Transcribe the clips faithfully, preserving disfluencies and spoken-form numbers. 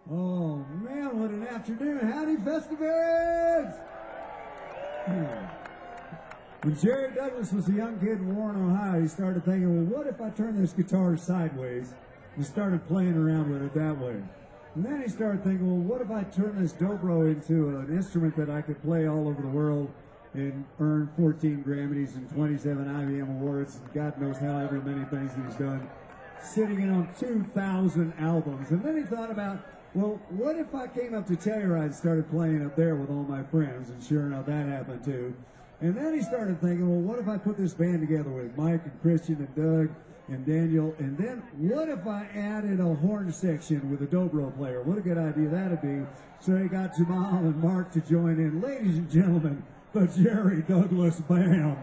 Oh, man, what an afternoon. Howdy, Festivus! When Jerry Douglas was a young kid in Warren, Ohio, he started thinking, well, what if I turn this guitar sideways and started playing around with it that way? And then he started thinking, well, what if I turn this dobro into an instrument that I could play all over the world and earn fourteen Grammys and twenty-seven I B M awards and God knows however many things he's done, sitting in on two thousand albums. And then he thought about, well, what if I came up to Telluride and started playing up there with all my friends? And sure enough, that happened too. And then he started thinking, well, what if I put this band together with Mike and Christian and Doug and Daniel? And then what if I added a horn section with a dobro player? What a good idea that'd be. So he got Jamal and Mark to join in. Ladies and gentlemen, the Jerry Douglas Band.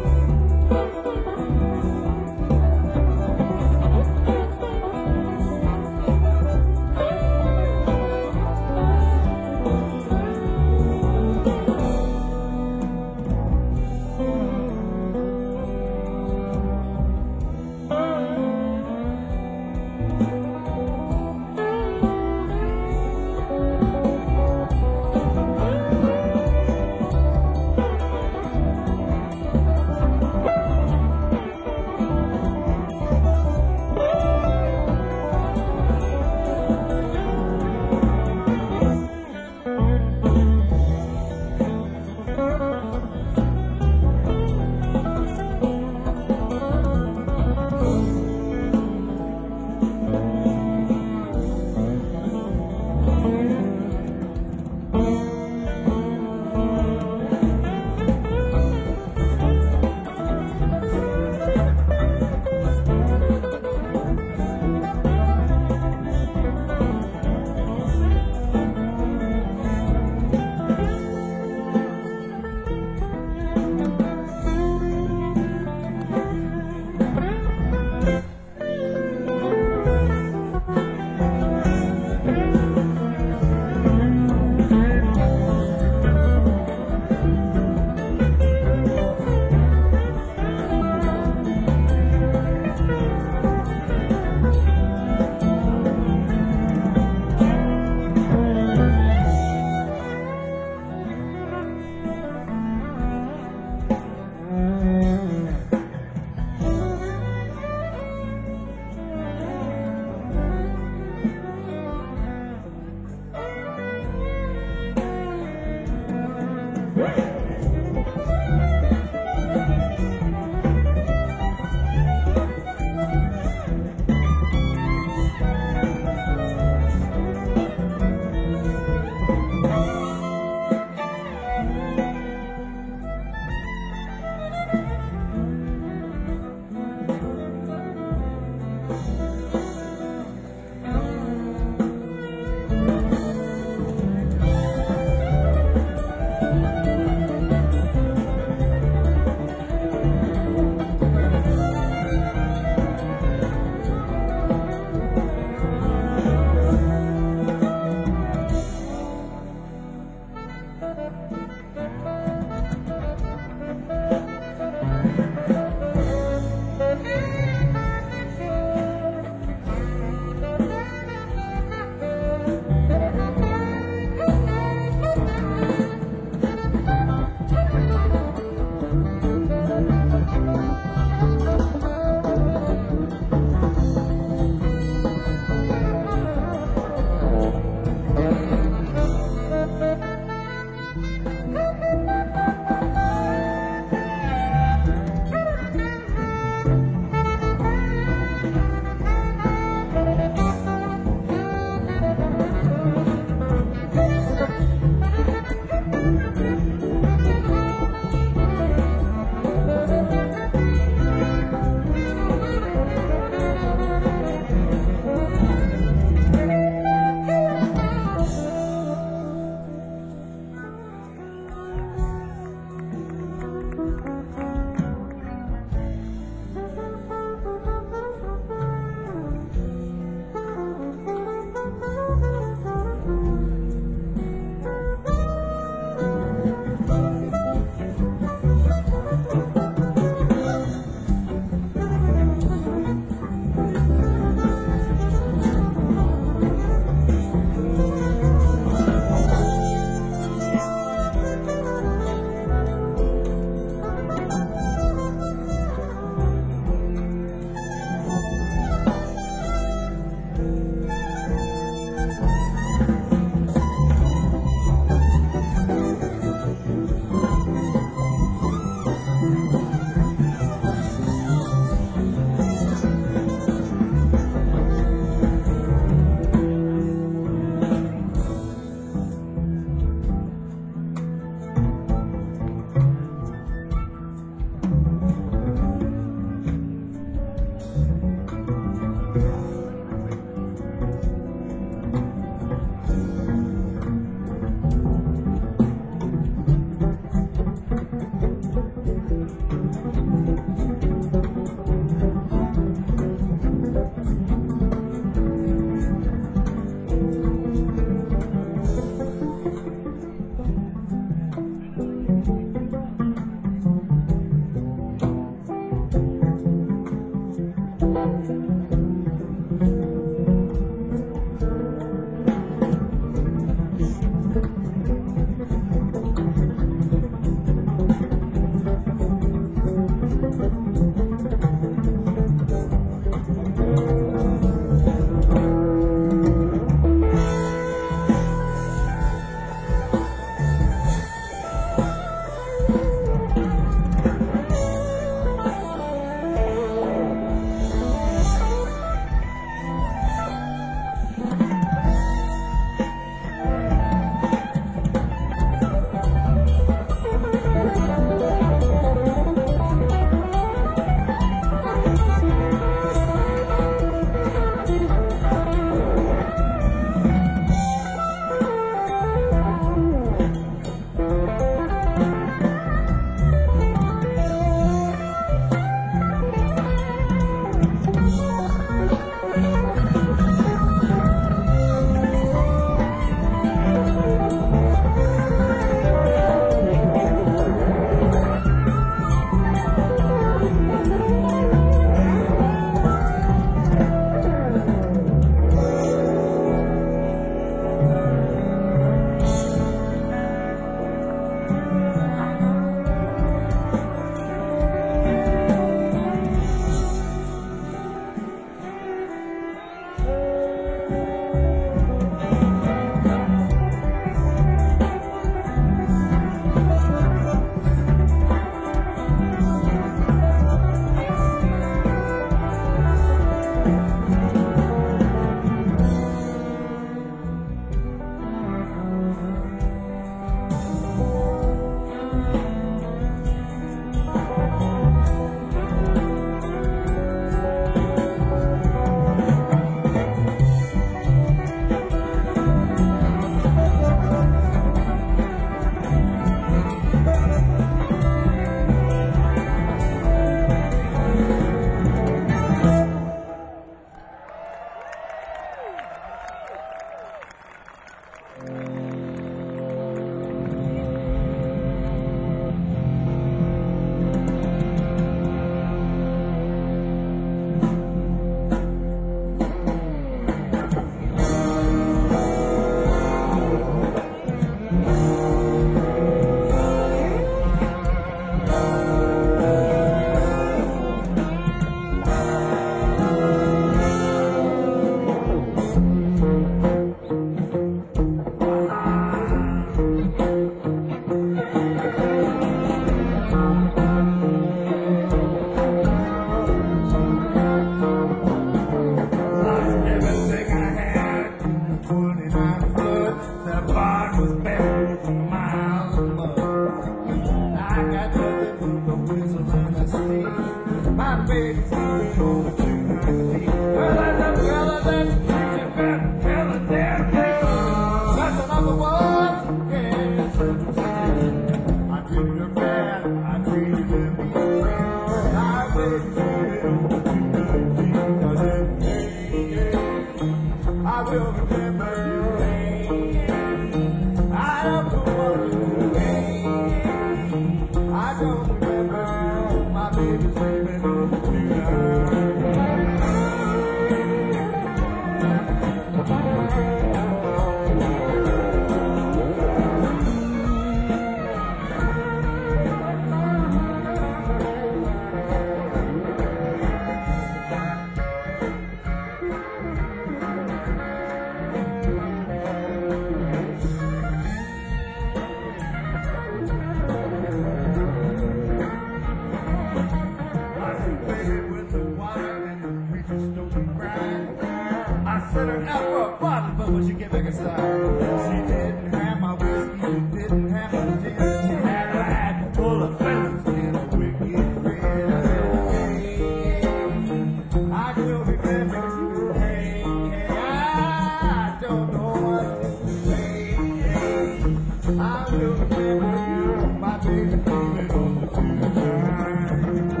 I will remember you, my baby, leaving on the tonight.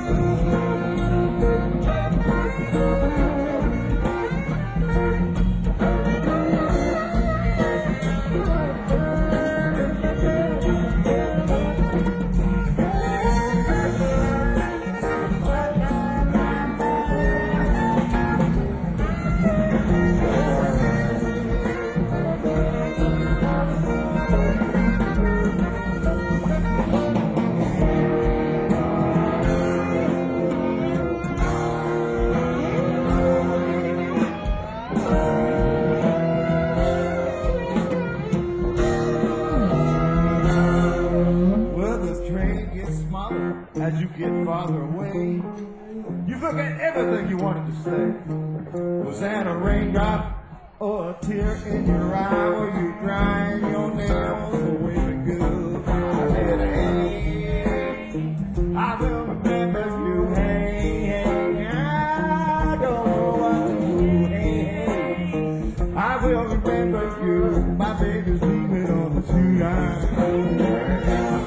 As you get farther away, you forget everything you wanted to say. Was that a raindrop or a tear in your eye? Were you crying your nails away to good? I said, hey, I will remember you. Hey, hey, I don't know what to do. Hey, hey, I will remember you. My baby's leaving on the tonight.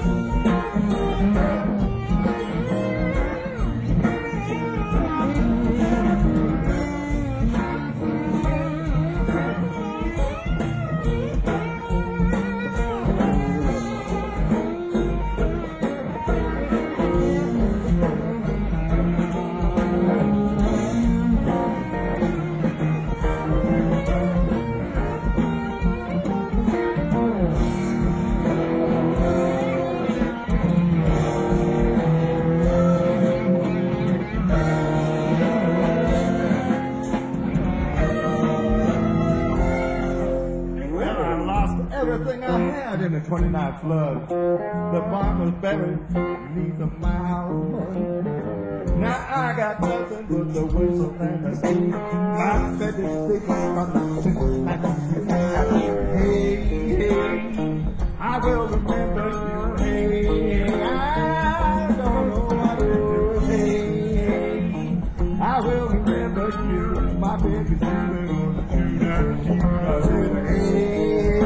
Everything I had in the twenty-ninth flood. The barn was buried beneath a mile of mud. Now I got nothing but the whistle and the steam. My bed is sleeping from the tonight. Hey, hey, I will remember you. Hey, hey, I don't know what to do. Hey, hey, I will remember you. My baby's sleeping on the tonight. I said, hey.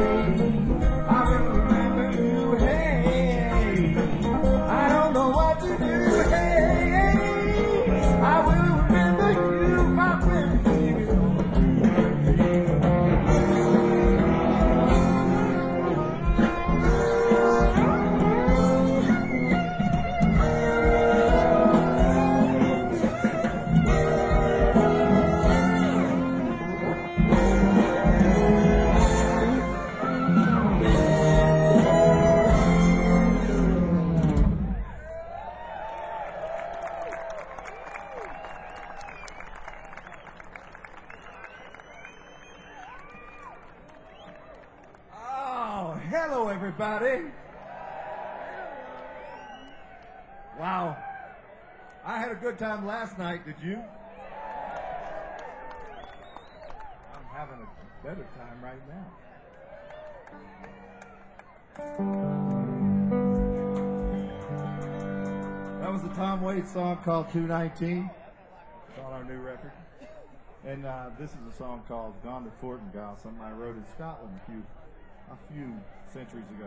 Hello, everybody. Wow. I had a good time last night, did you? I'm having a better time right now. That was a Tom Waits song called two nineteen. It's on our new record. And uh, this is a song called Gone to Fortingall, something I wrote in Scotland a few a few centuries ago.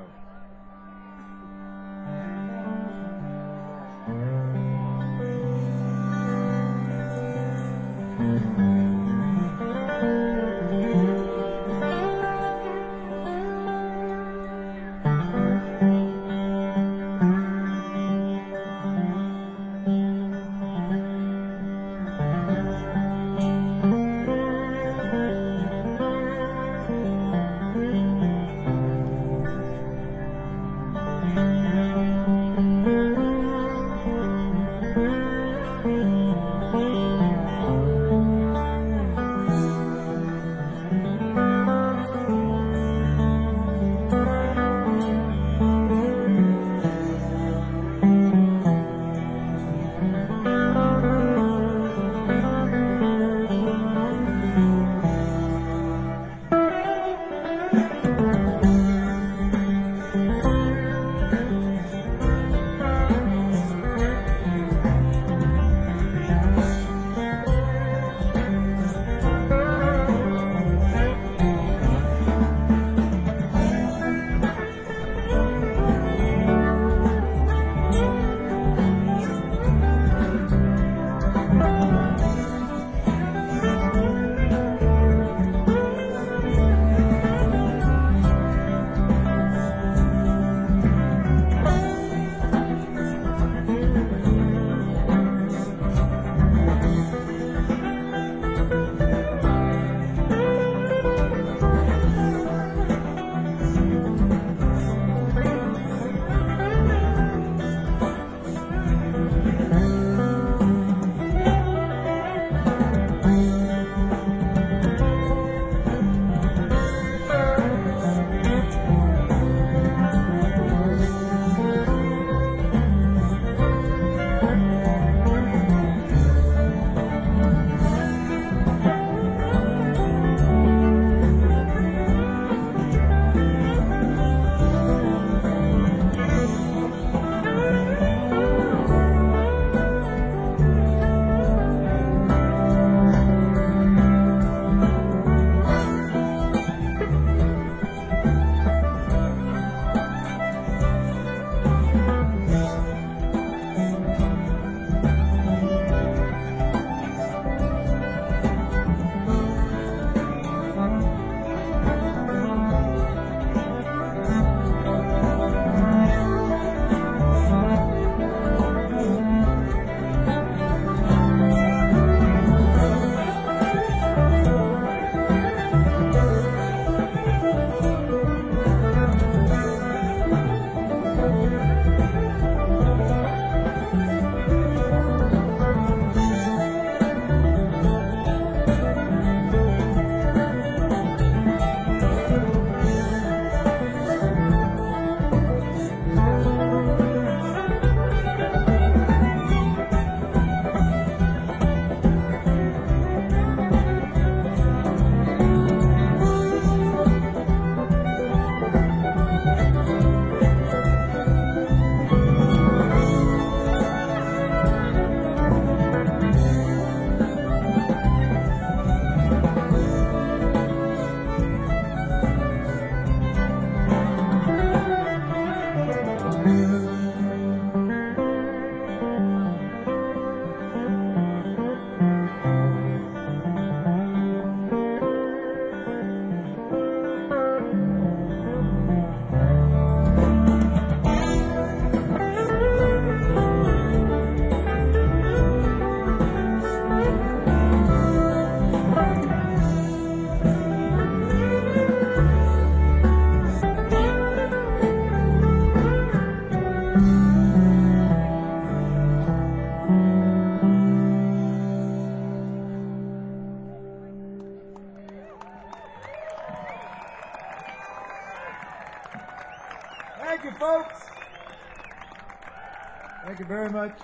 Thank you, folks. Thank you very much.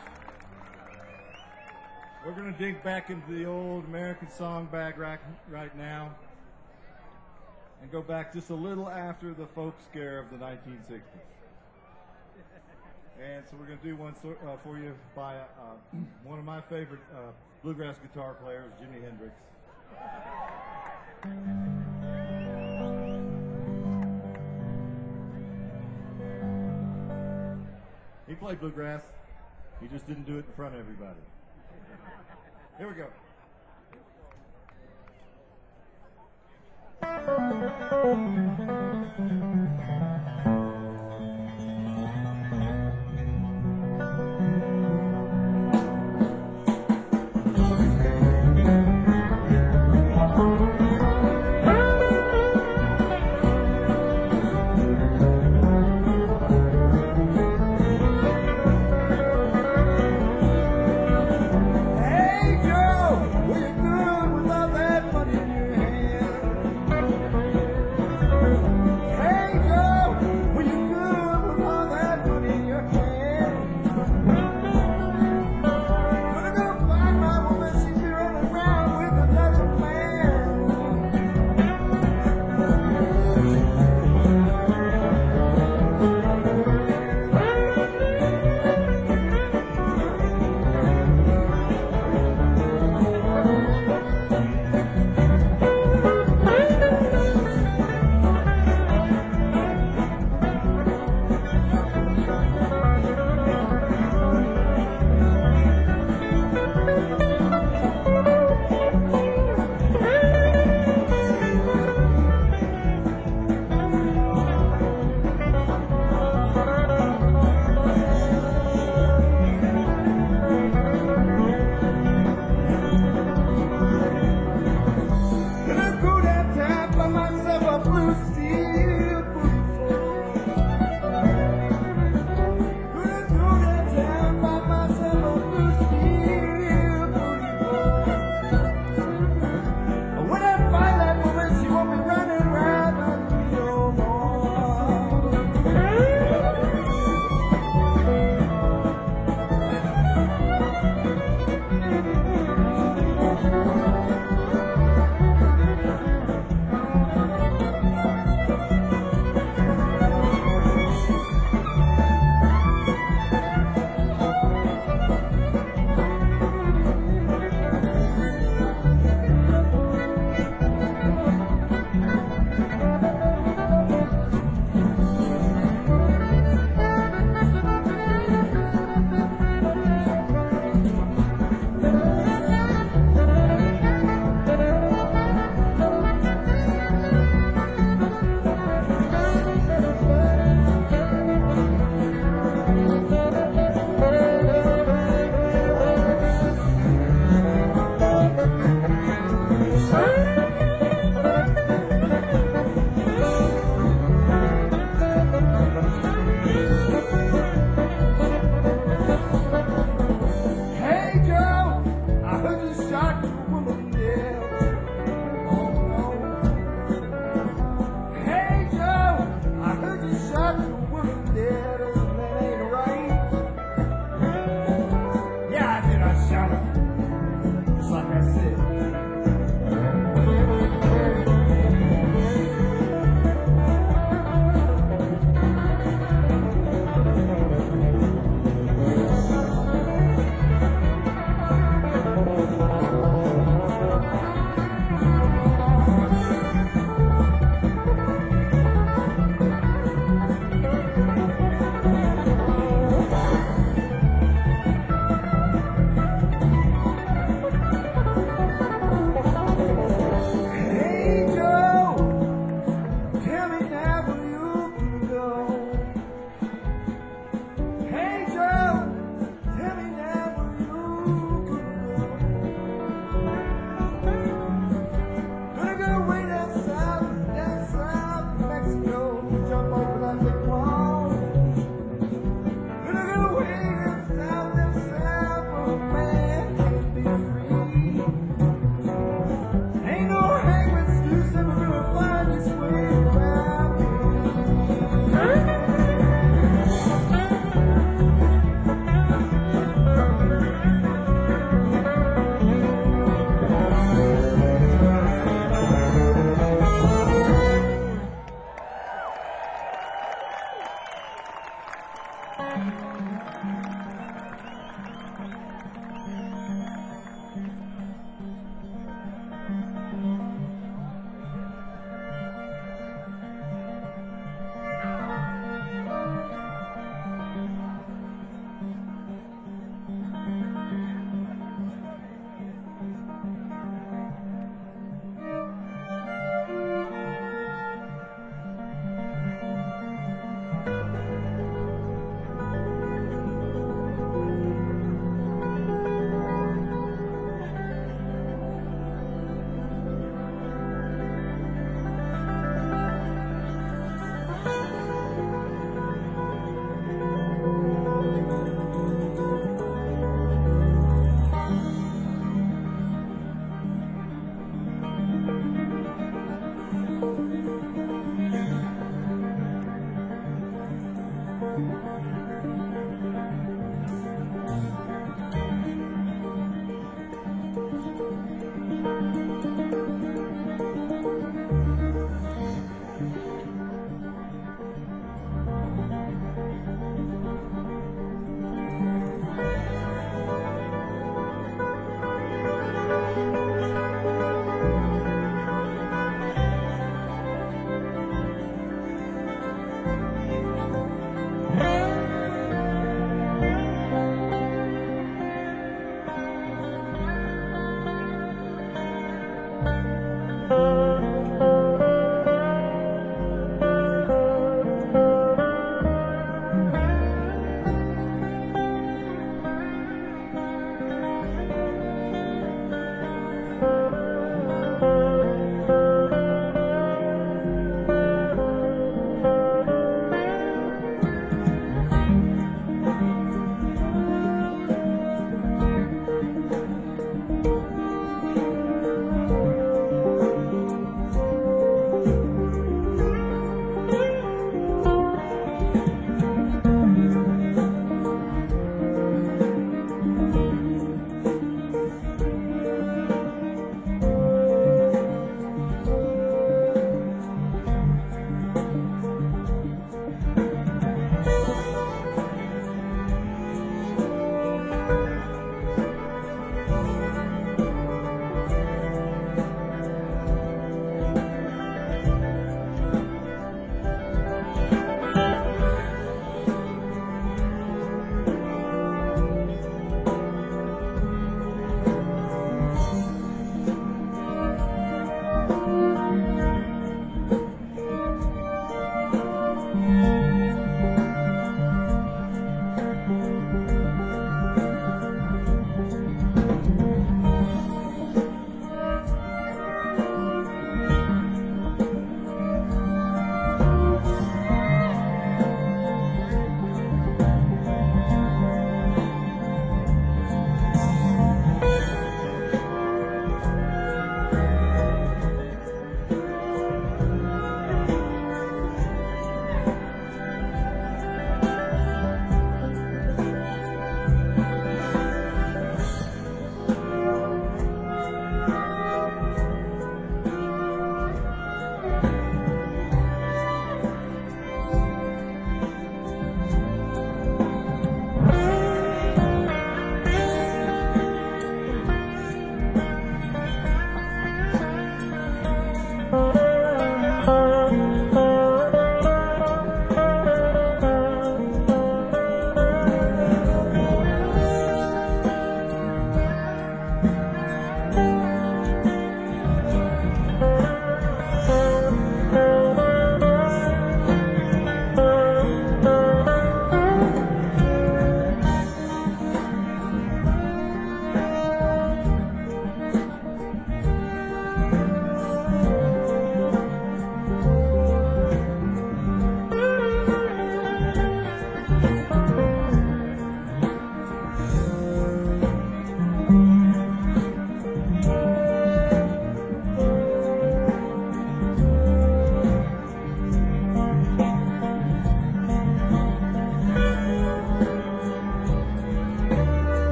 We're going to dig back into the old American song bag right, right now and go back just a little after the folk scare of the nineteen sixties. And so we're going to do one so, uh, for you by uh, one of my favorite uh, bluegrass guitar players, Jimi Hendrix. He played bluegrass. He just didn't do it in front of everybody. Here we go.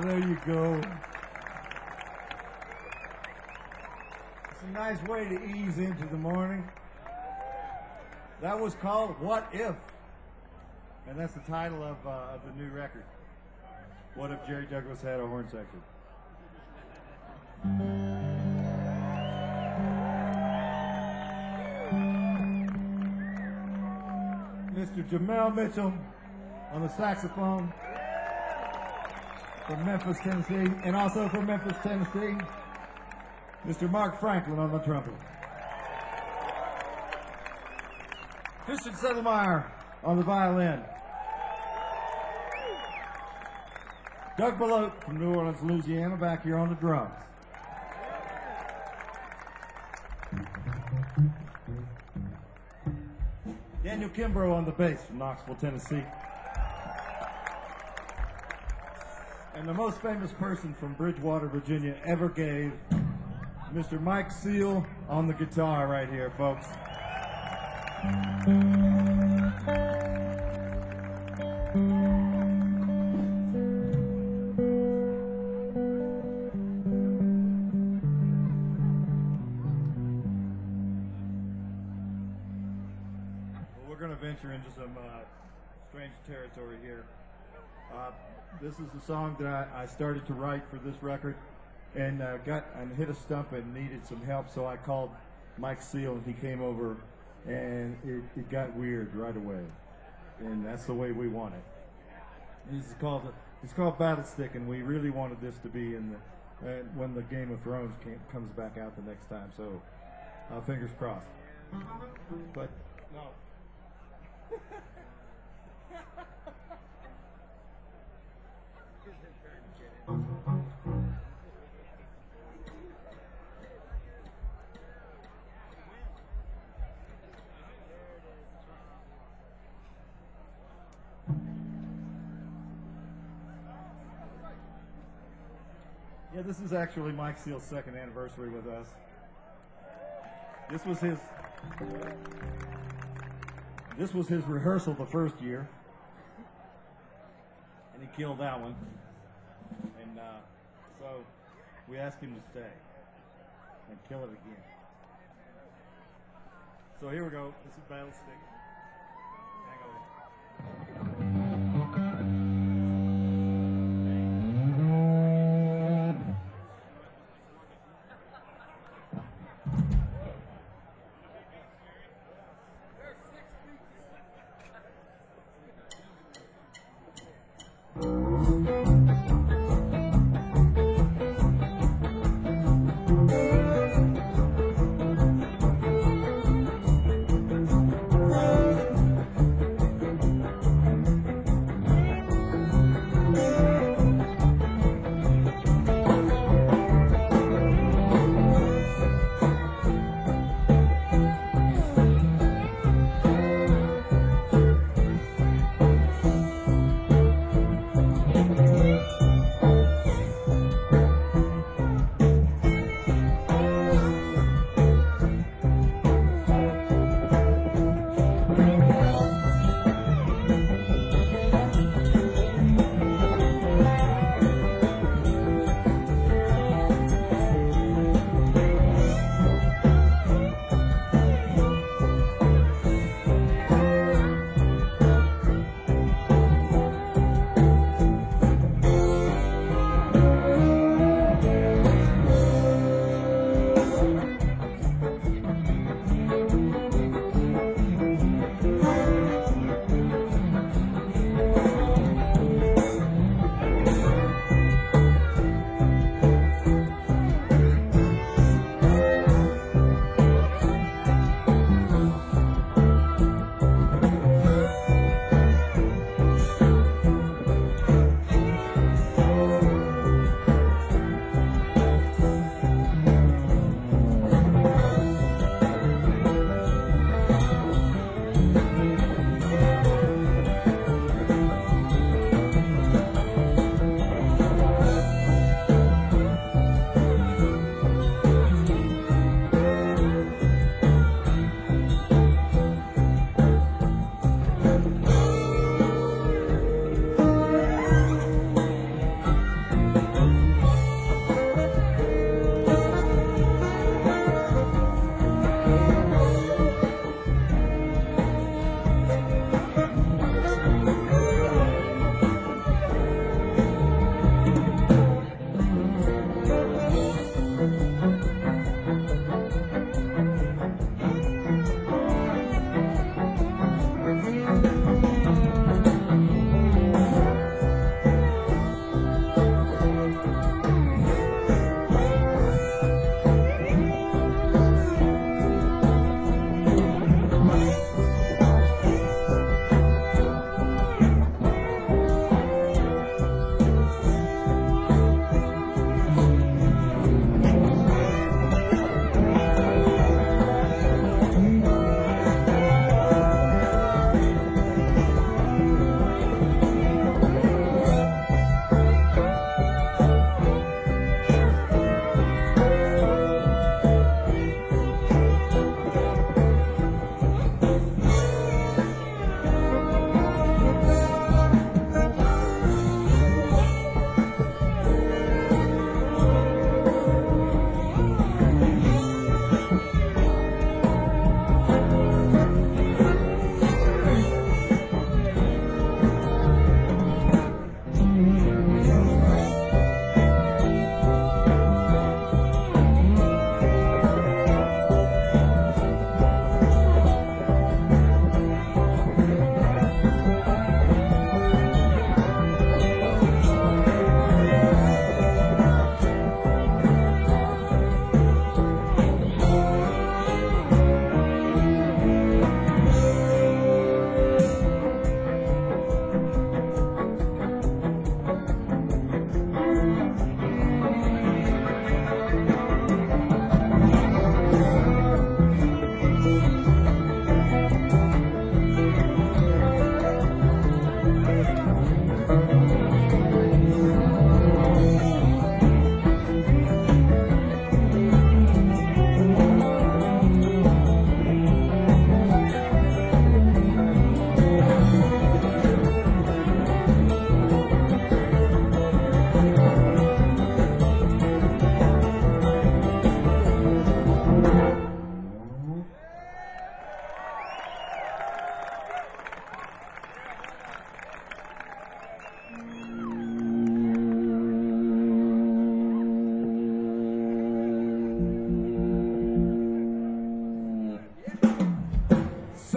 there you go. It's a nice way to ease into the morning. That was called What If? And that's the title of, uh, of the new record. What if Jerry Douglas had a horn section? Mister Jamel Mitchell on the saxophone from Memphis, Tennessee, and also from Memphis, Tennessee, Mister Mark Franklin on the trumpet. Christian Settlemeyer on the violin. Doug Belote from New Orleans, Louisiana, back here on the drums. Daniel Kimbrough on the bass from Knoxville, Tennessee. And the most famous person from Bridgewater, Virginia ever gave, Mister Mike Seal on the guitar right here, folks. Venture into some uh, strange territory here. Uh, this is the song that I, I started to write for this record, and uh, got and hit a stump and needed some help, so I called Mike Seal, and he came over, and it, it got weird right away, and that's the way we want it. This is called it's called Battle Stick, and we really wanted this to be in the uh, when the Game of Thrones came, comes back out the next time. So uh, fingers crossed. But no. Yeah, this is actually Mike Seal's second anniversary with us. This was his This was his rehearsal the first year, and he killed that one. And uh, so we asked him to stay and kill it again. So here we go. This is Battle Stick. Hang on. Thank you.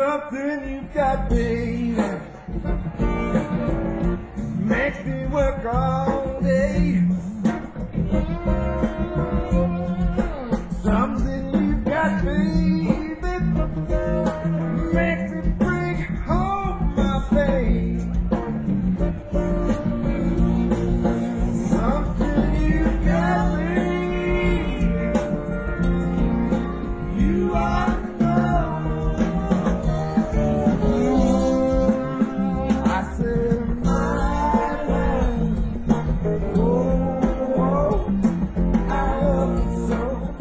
Something you've got, baby, makes me work all day. Something you've got, baby, makes me bring home my pay. Something you've got, baby, you are love. I said, my love, oh, oh, I love you so.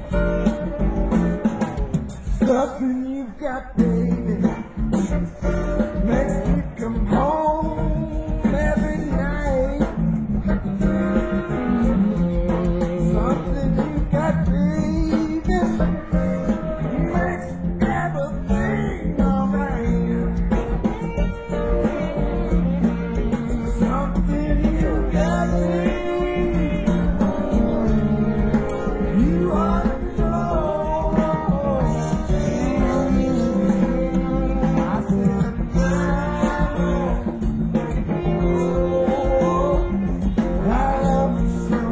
Something you've got, baby, makes me come home every night. Something you've got, baby, makes everything alright. Something you've got, baby, you are the Lord. I said, my Lord, I love you so.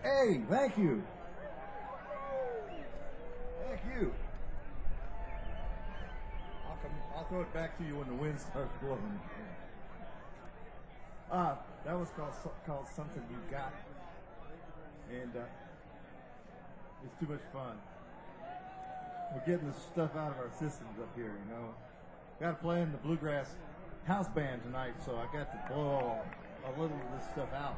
Hey, thank you. Thank you. I'll, come, I'll throw it back to you when the wind starts blowing. Uh, that was called called Something You Got. And uh, it's too much fun. We're getting this stuff out of our systems up here, you know. Got to play in the Bluegrass House Band tonight, so I got to blow a little of this stuff out.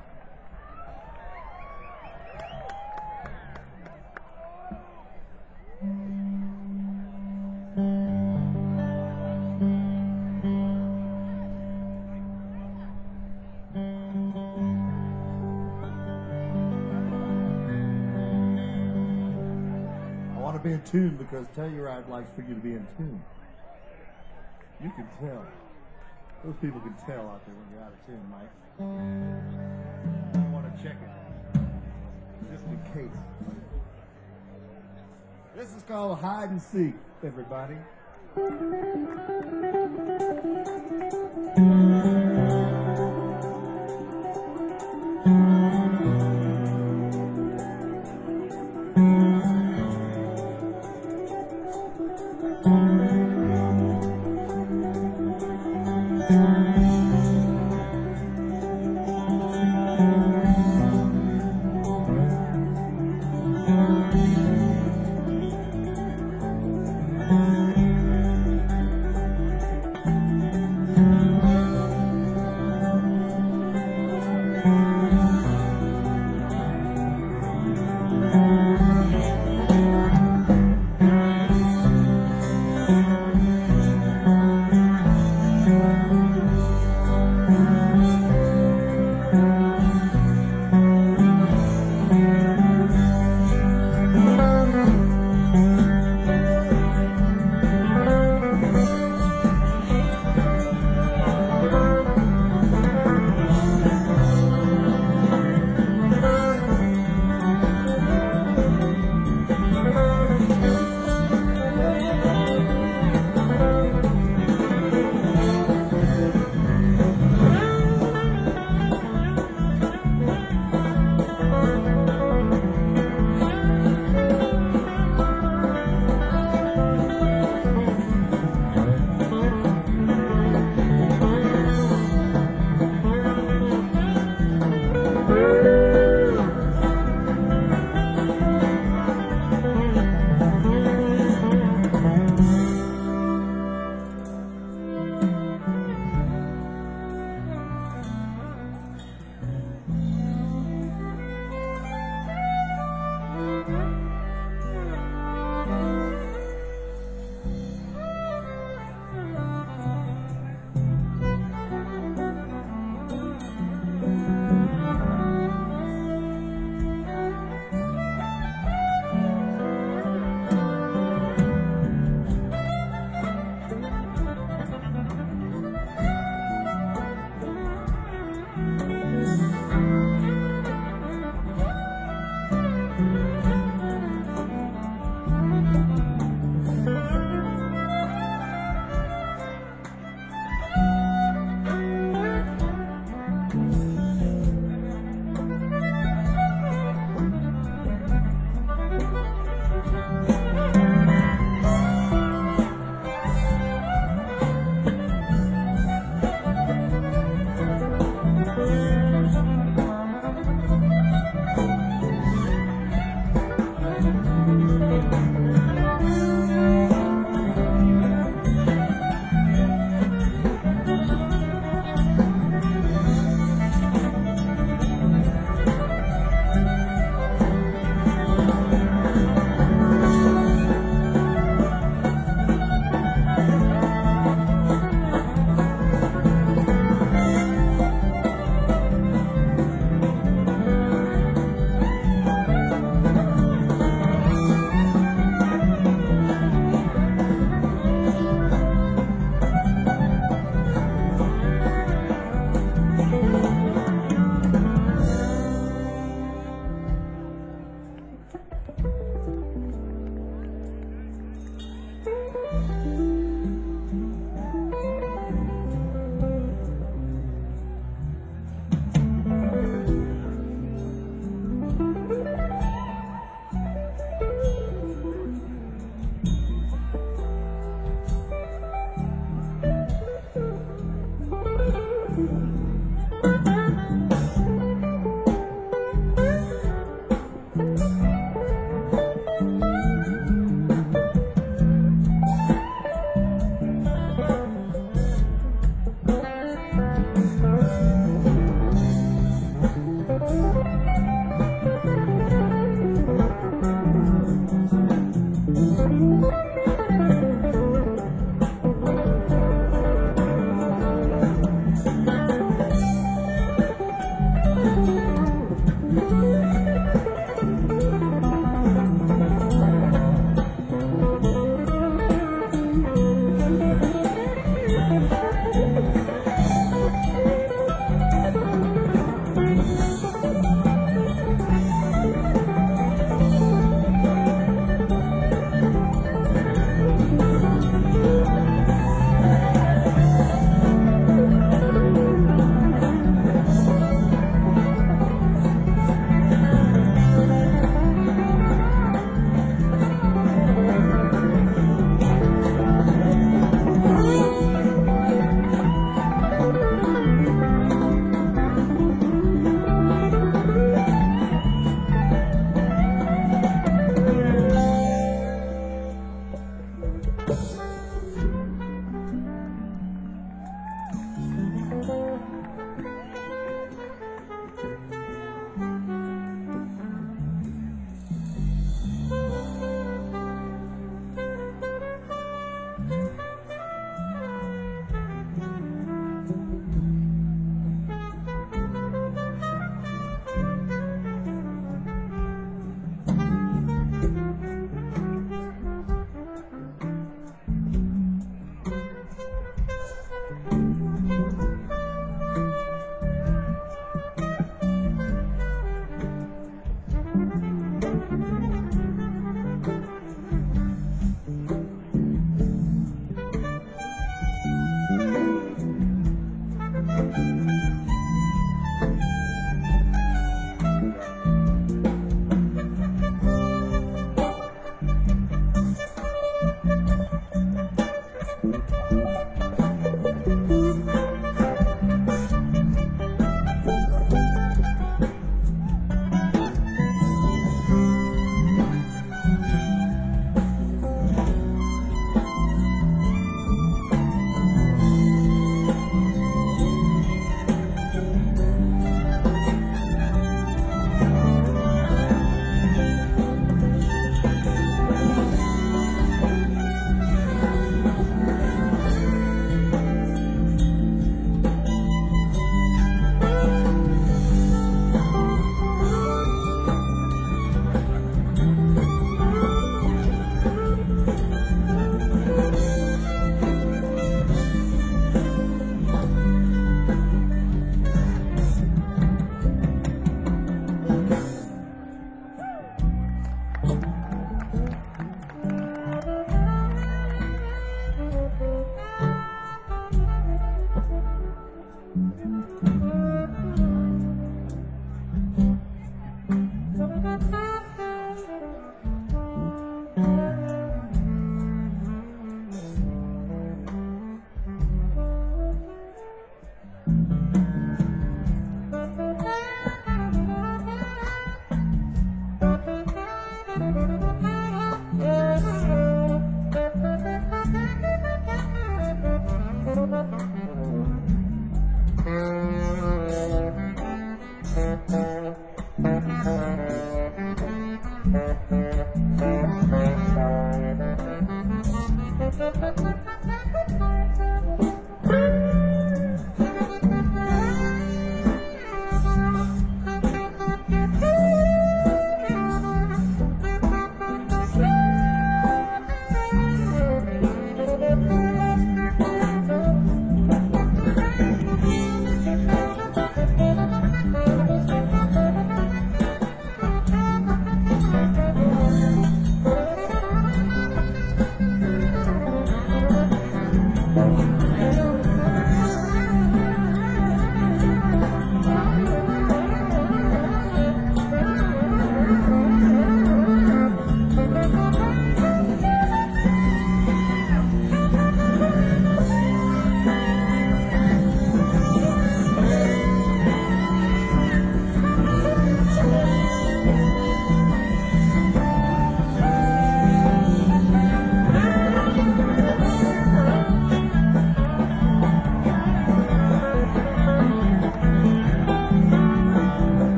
Be in tune because Telluride likes for you to be in tune. You can tell. Those people can tell out there when you're out of tune, Mike. I want to check it. Just in case. This is called Hide and Seek, everybody.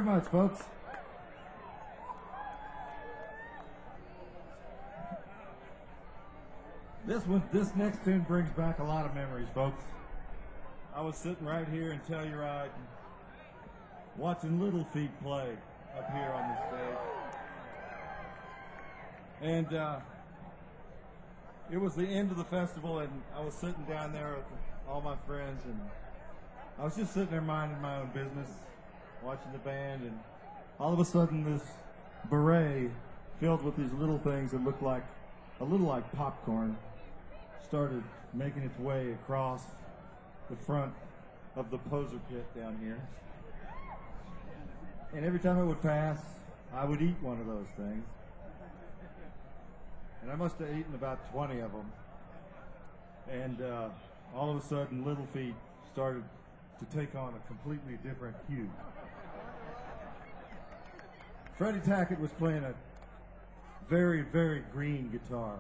very much, folks. This one, this next tune brings back a lot of memories, folks. I was sitting right here in Telluride watching Little Feat play up here on the stage. And uh, it was the end of the festival, and I was sitting down there with all my friends, and I was just sitting there minding my own business, watching the band, and all of a sudden this beret filled with these little things that looked like a little like popcorn started making its way across the front of the poser pit down here. And every time it would pass, I would eat one of those things. And I must have eaten about twenty of them. And uh, all of a sudden, Little Feat started to take on a completely different hue. Freddie Tackett was playing a very, very green guitar.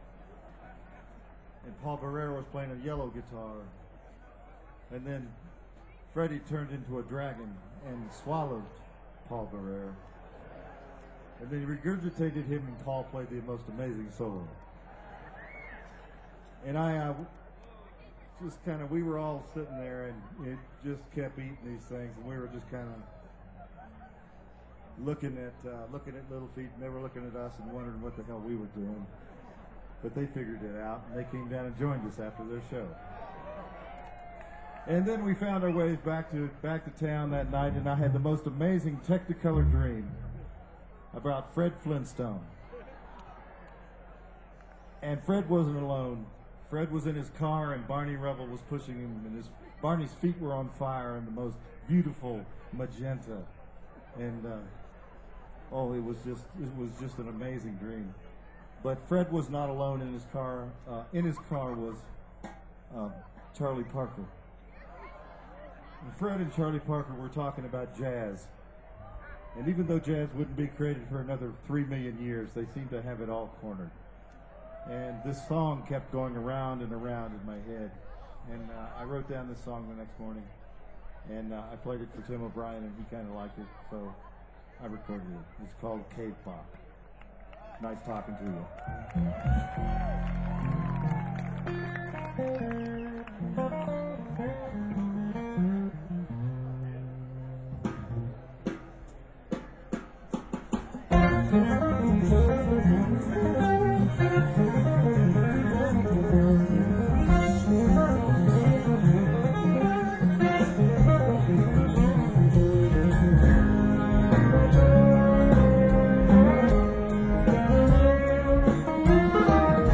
And Paul Barrera was playing a yellow guitar. And then Freddie turned into a dragon and swallowed Paul Barrera. And then he regurgitated him, and Paul played the most amazing solo. And I uh, just kind of, we were all sitting there, and it just kept eating these things, and we were just kind of looking at uh, looking at Little Feat, and they were looking at us and wondering what the hell we were doing. But they figured it out, and they came down and joined us after their show. And then we found our ways back to back to town that night, and I had the most amazing Technicolor dream about Fred Flintstone. And Fred wasn't alone. Fred was in his car, and Barney Rubble was pushing him, and his Barney's feet were on fire in the most beautiful magenta. And uh, oh, it was just it was just an amazing dream. But Fred was not alone in his car. Uh, in his car was uh, Charlie Parker. And Fred and Charlie Parker were talking about jazz. And even though jazz wouldn't be created for another three million years, they seemed to have it all cornered. And this song kept going around and around in my head. And uh, I wrote down this song the next morning. And uh, I played it for Tim O'Brien, and he kind of liked it. So I recorded it. It's called Cave Pop. Nice talking to you.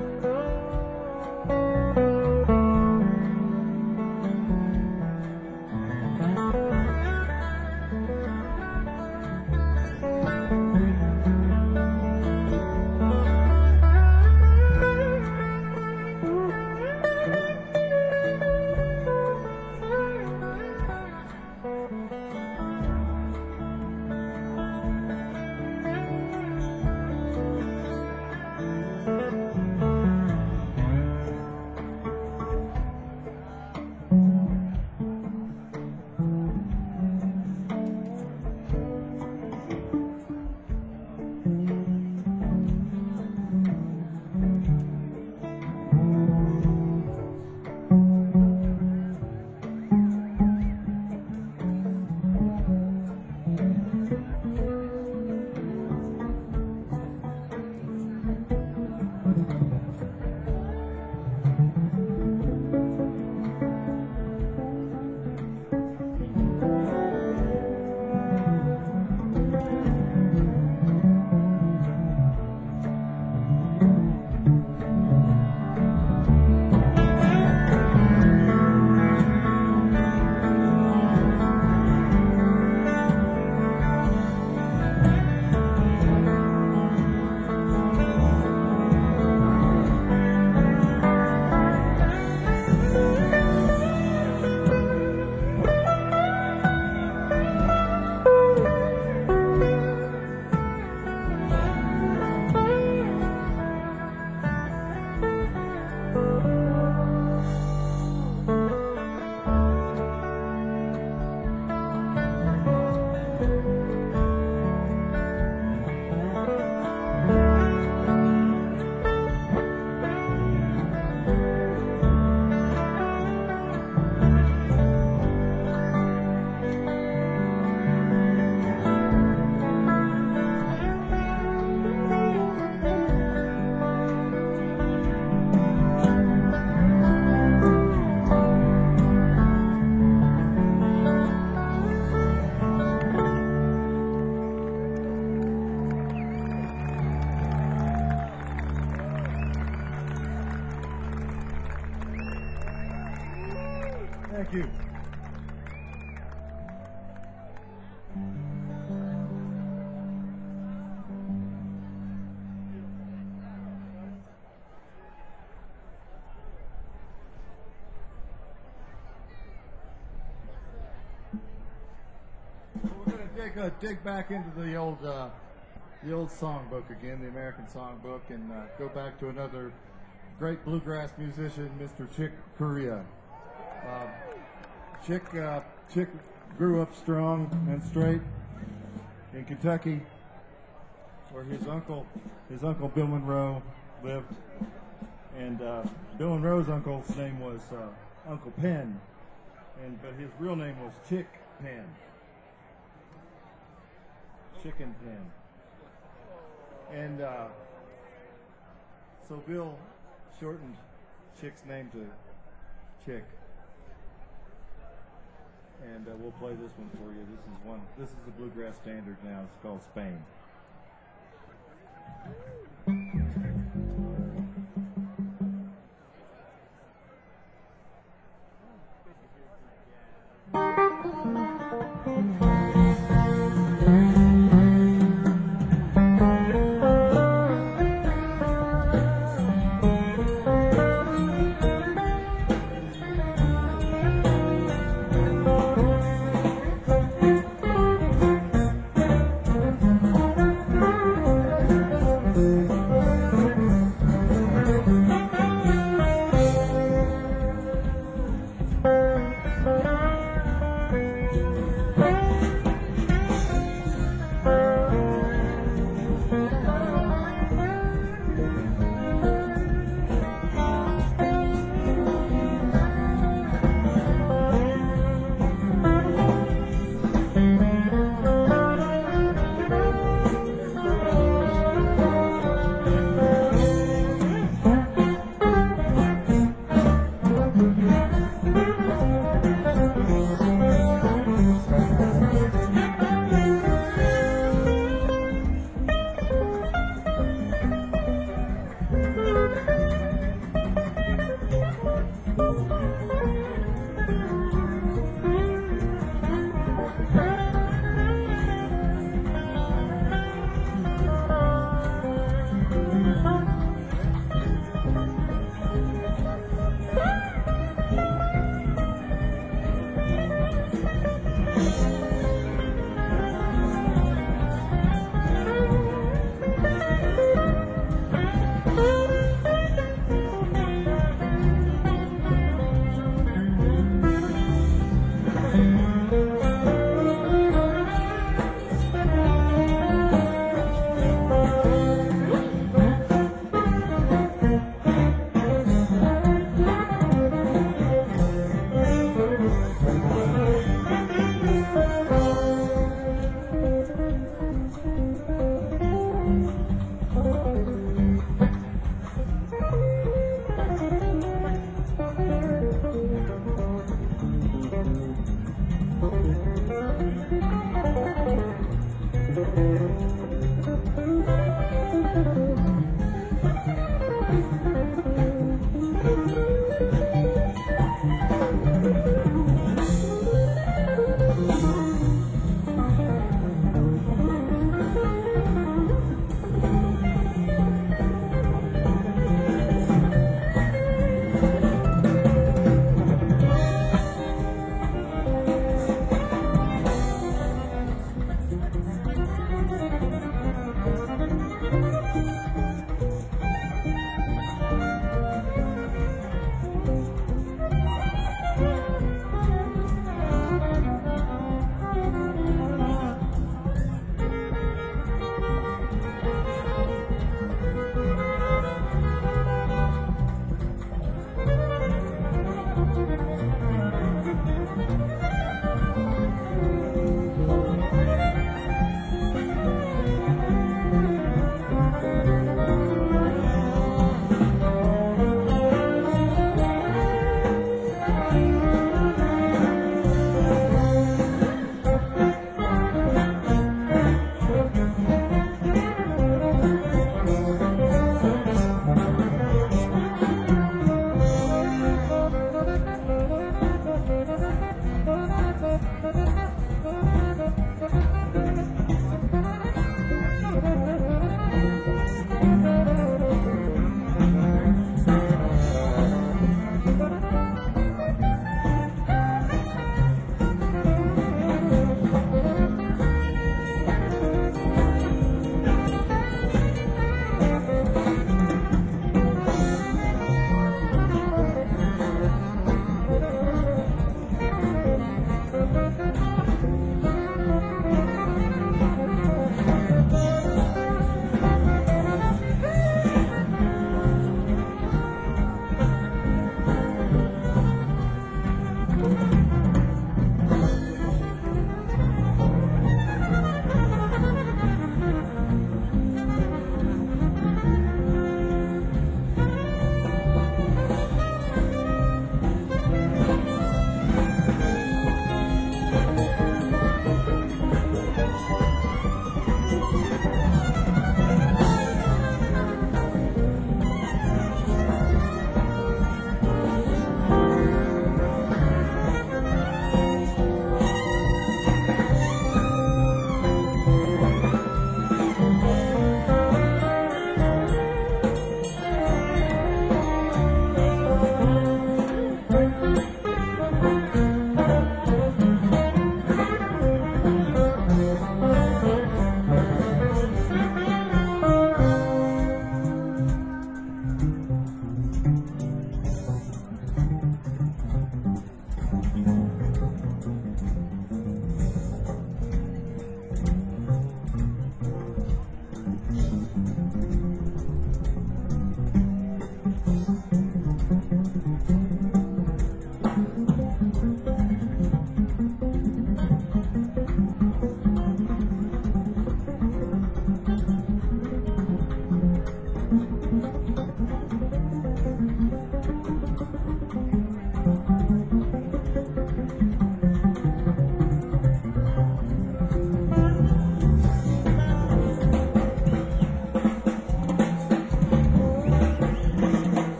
Thank you. We're going to dig, uh, dig back into the old, uh, the old songbook again, the American Songbook, and uh, go back to another great bluegrass musician, Mister Chick Corea. Uh, Chick, uh, Chick grew up strong and straight in Kentucky, where his uncle, his uncle Bill Monroe lived, and uh, Bill Monroe's uncle's name was uh, Uncle Penn, and but his real name was Chick Penn. Chicken Penn. And uh, so Bill shortened Chick's name to Chick. And uh, we'll play this one for you. This is one. This is the bluegrass standard now. It's called Spain. Thank you.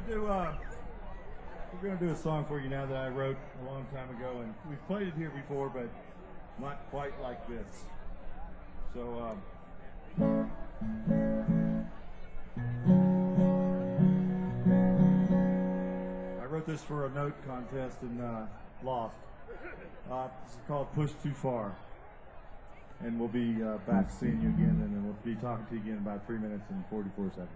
do uh, we're gonna do a song for you now that I wrote a long time ago, and we've played it here before, but not quite like this. So. Um, I wrote this for a note contest and uh, lost. Uh, this is called "Push Too Far," and we'll be uh, back seeing you again, and then we'll be talking to you again in about three minutes and forty-four seconds.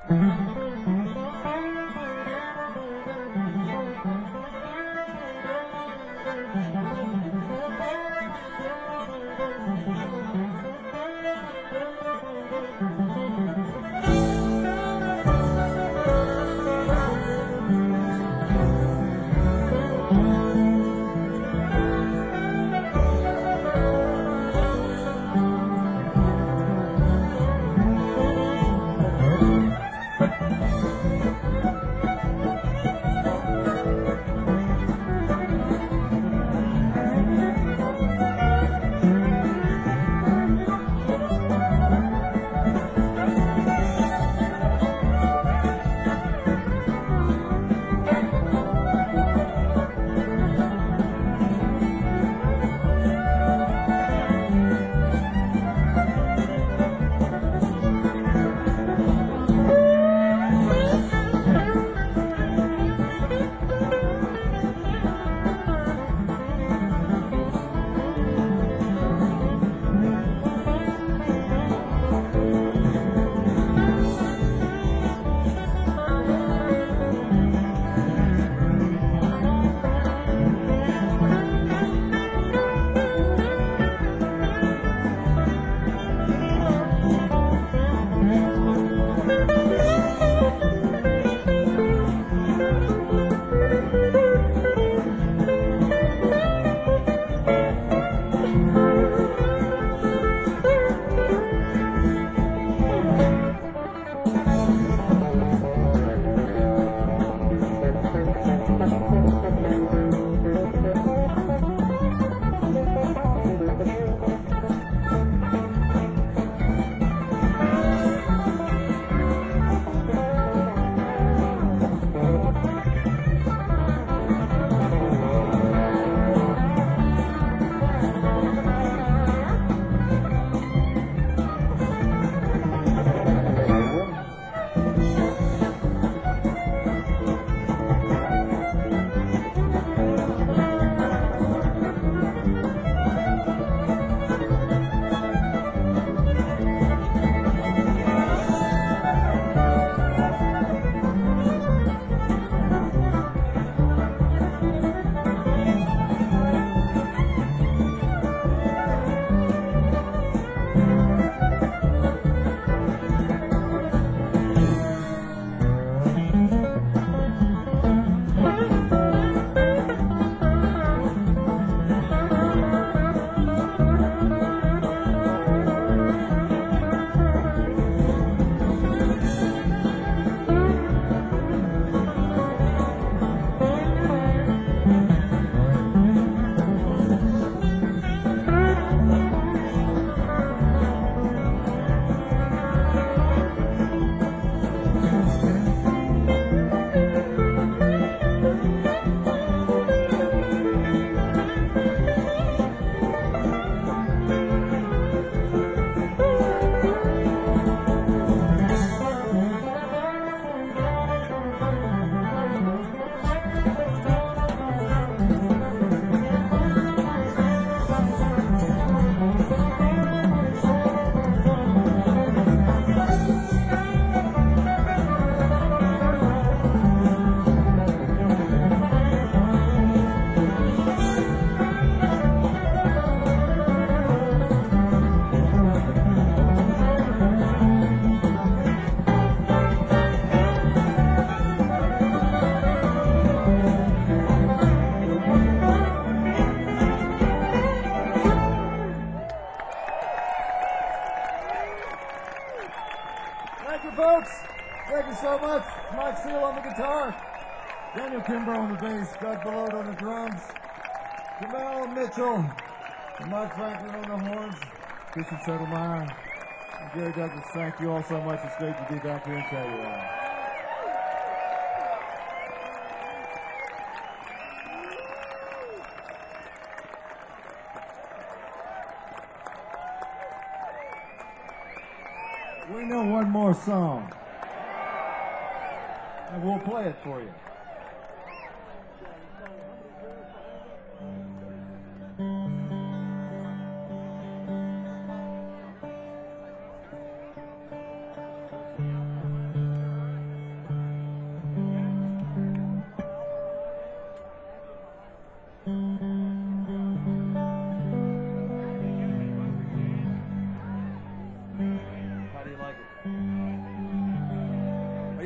folks. Thank you so much. Mike Seal on the guitar. Daniel Kimber on the bass. Doug Belote on the drums. Jamel Mitchell. And Mike Franklin on the horns. Christian Sotomayor. And Gary Douglas, thank you all so much. It's great to be back here in Telluride. We know one more song, and we'll play it for you.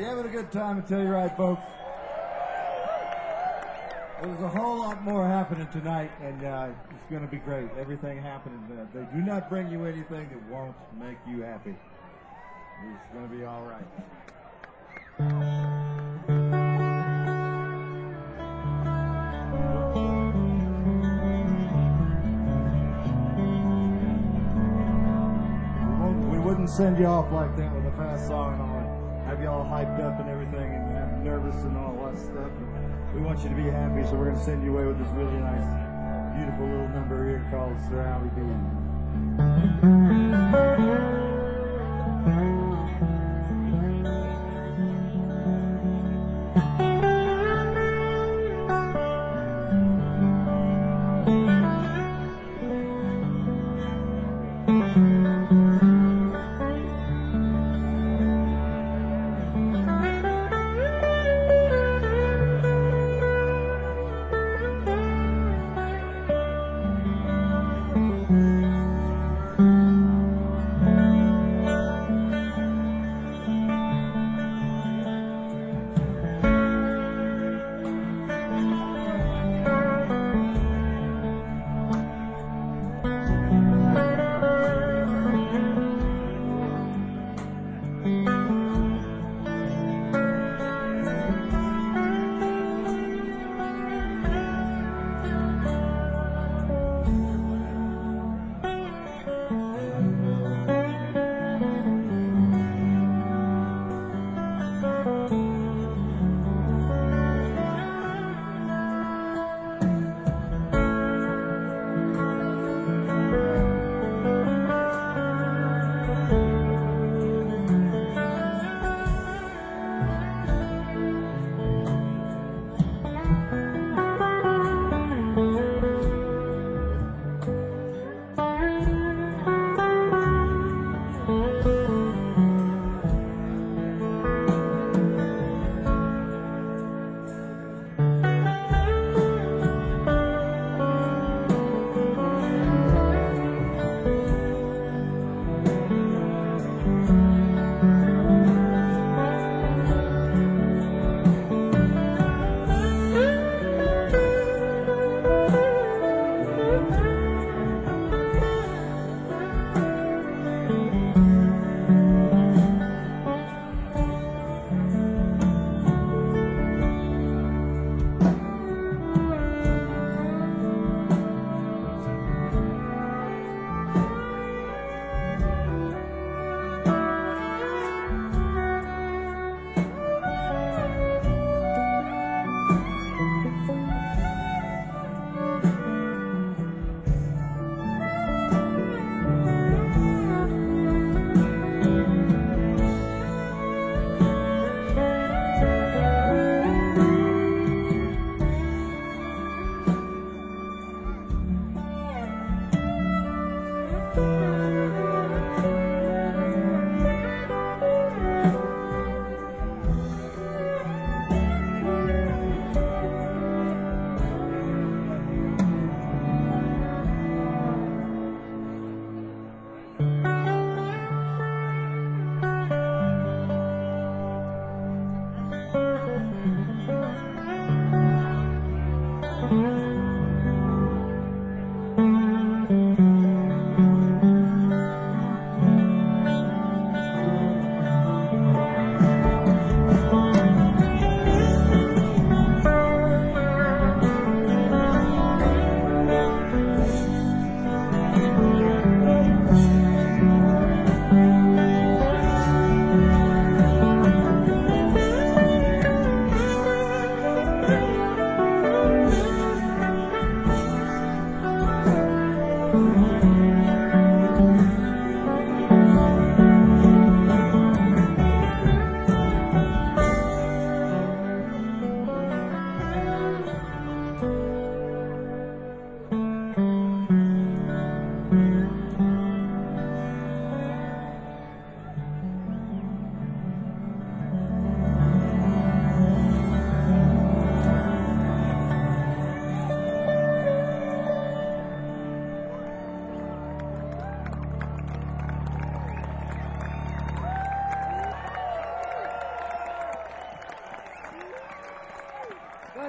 you having a good time? I tell you right, folks. There's a whole lot more happening tonight, and uh, it's going to be great. Everything happening. Uh, they do not bring you anything that won't make you happy. It's going to be all right. We, won't, we wouldn't send you off like that with a fast song and all that. Have you all hyped up and everything and have nervous and all that stuff. We want you to be happy, so we're going to send you away with this really nice, beautiful little number here called Sir Howie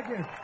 Thank you.